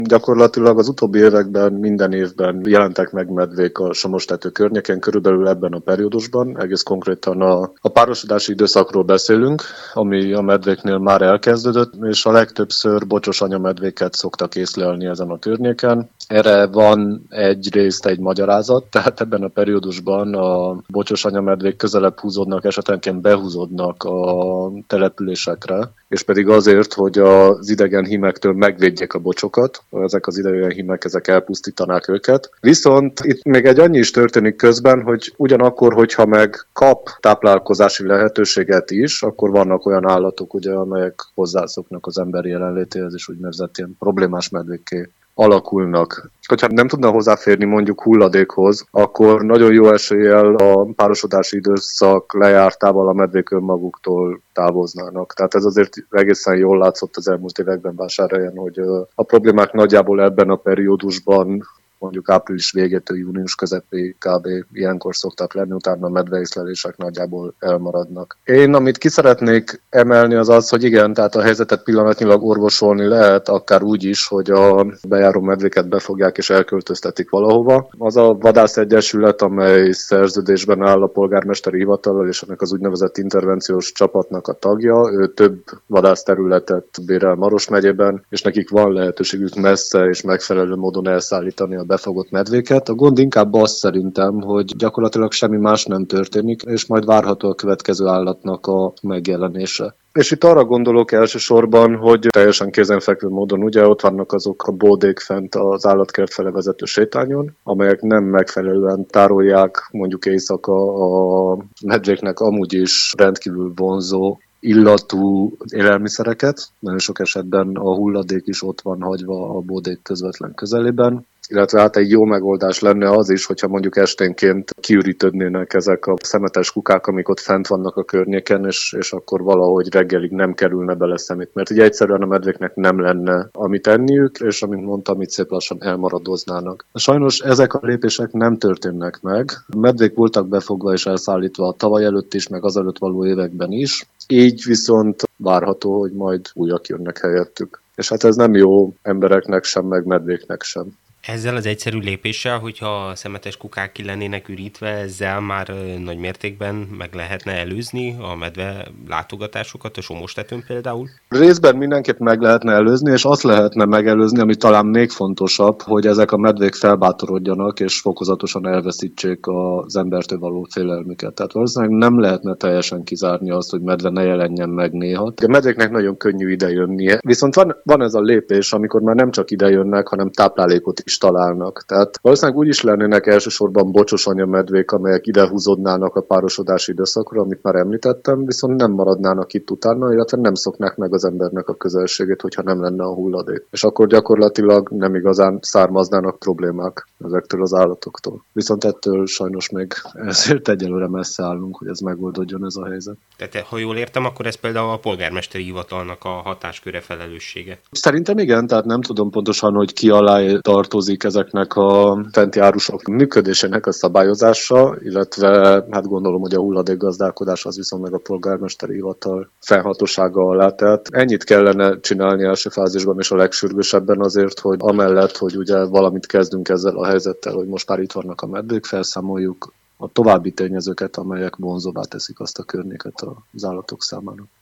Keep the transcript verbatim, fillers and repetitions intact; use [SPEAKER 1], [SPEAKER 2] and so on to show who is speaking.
[SPEAKER 1] Gyakorlatilag az utóbbi években minden évben jelentek meg medvék a Somostető környéken, körülbelül ebben a periódusban, egész konkrétan a, a párosodási időszakról beszélünk, ami a medvéknél már elkezdődött, és a legtöbbször bocsos anyamedvéket szoktak észlelni ezen a környéken. Erre van egyrészt egy magyarázat, tehát ebben a periódusban a bocsos anyamedvék közelebb húzódnak, esetenként behúzódnak a településekre, és pedig azért, hogy az idegen hímektől megvédjék a bocsokat, ezek az idegen hímek, ezek elpusztítanák őket. Viszont itt még egy annyi is történik közben, hogy ugyanakkor, hogyha meg kap táplálkozási lehetőséget is, akkor vannak olyan állatok, ugye, amelyek hozzászoknak az emberi jelenlétéhez, és úgynevezett ilyen problémás medvékké alakulnak. Hogyha nem tudna hozzáférni mondjuk hulladékhoz, akkor nagyon jó eséllyel a párosodási időszak lejártával a medvék önmaguktól távoznának. Tehát ez azért egészen jól látszott az elmúlt években Vásárhelyen, hogy a problémák nagyjából ebben a periódusban, mondjuk április végétől június közepéig kb. Ilyenkor szoktak lenni, utána a medveészlelések nagyjából elmaradnak. Én, amit ki szeretnék emelni, az az, hogy igen, tehát a helyzetet pillanatnyilag orvosolni lehet, akár úgy is, hogy a bejáró medvéket befogják és elköltöztetik valahova. Az a vadászegyesület, amely szerződésben áll a polgármesteri hivatallal, és ennek az úgynevezett intervenciós csapatnak a tagja, ő több vadászterületet bérel Maros megyében, és nekik van lehetőségük messze és megfelelő módon elszállítani a befogott medvéket. A gond inkább az szerintem, hogy gyakorlatilag semmi más nem történik, és majd várható a következő állatnak a megjelenése. És itt arra gondolok elsősorban, hogy teljesen kézenfekvő módon ugye ott vannak azok a bódék fent az állatkert fele vezető sétányon, amelyek nem megfelelően tárolják mondjuk éjszaka a medvéknek amúgy is rendkívül vonzó illatú élelmiszereket. Nagyon sok esetben a hulladék is ott van hagyva a bódék közvetlen közelében. Illetve hát egy jó megoldás lenne az is, hogyha mondjuk esténként kiürítődnének ezek a szemetes kukák, amik ott fent vannak a környéken, és, és akkor valahogy reggelig nem kerülne bele szemét. Mert ugye egyszerűen a medvéknek nem lenne amit enniük, és amint mondtam, itt szép lassan elmaradoznának. Sajnos ezek a lépések nem történnek meg. A medvék voltak befogva és elszállítva a tavaly előtt is, meg azelőtt való években is. Így viszont várható, hogy majd újak jönnek helyettük. És hát ez nem jó embereknek sem, meg medvéknek sem.
[SPEAKER 2] Ezzel az egyszerű lépéssel, hogyha a szemetes kukák ki lennének ürítve, ezzel már nagy mértékben meg lehetne előzni a medve látogatásokat a Somostetőn például?
[SPEAKER 1] Részben mindenképp meg lehetne előzni, és azt lehetne megelőzni, ami talán még fontosabb, hogy ezek a medvék felbátorodjanak, és fokozatosan elveszítsék az embertől való félelmüket. Tehát valószínűleg nem lehetne teljesen kizárni azt, hogy medve ne jelenjen meg néha. A medvéknek nagyon könnyű idejönnie. Viszont van, van ez a lépés, amikor már nem csak idejönnek, hanem táplálékot is találnak. Tehát valószínűleg úgy is lennének elsősorban bocsos anyamedvék, amelyek idehúzódnának a párosodási időszakra, amit már említettem, viszont nem maradnának itt utána, illetve nem szoknák meg az embernek a közelségét, hogyha nem lenne a hulladék. És akkor gyakorlatilag nem igazán származnának problémák ezektől az állatoktól. Viszont ettől sajnos még ezért egyelőre messze állunk, hogy ez megoldódjon ez a helyzet.
[SPEAKER 2] Tehát ha jól értem, akkor ez például a polgármesteri hivatalnak a hatásköre, felelőssége.
[SPEAKER 1] Szerintem igen, tehát nem tudom pontosan, hogy ki alá tartozik ezeknek a fenti árusok működésének a szabályozása, illetve hát gondolom, hogy a hulladékgazdálkodás az viszont meg a polgármesteri hivatal fennhatósága alá. Tehát ennyit kellene csinálni első fázisban és a legsürgősebben azért, hogy amellett, hogy ugye valamit kezdünk ezzel a helyzettel, hogy most már itt vannak a medvék, felszámoljuk a további tényezőket, amelyek vonzóvá teszik azt a környéket az állatok számára.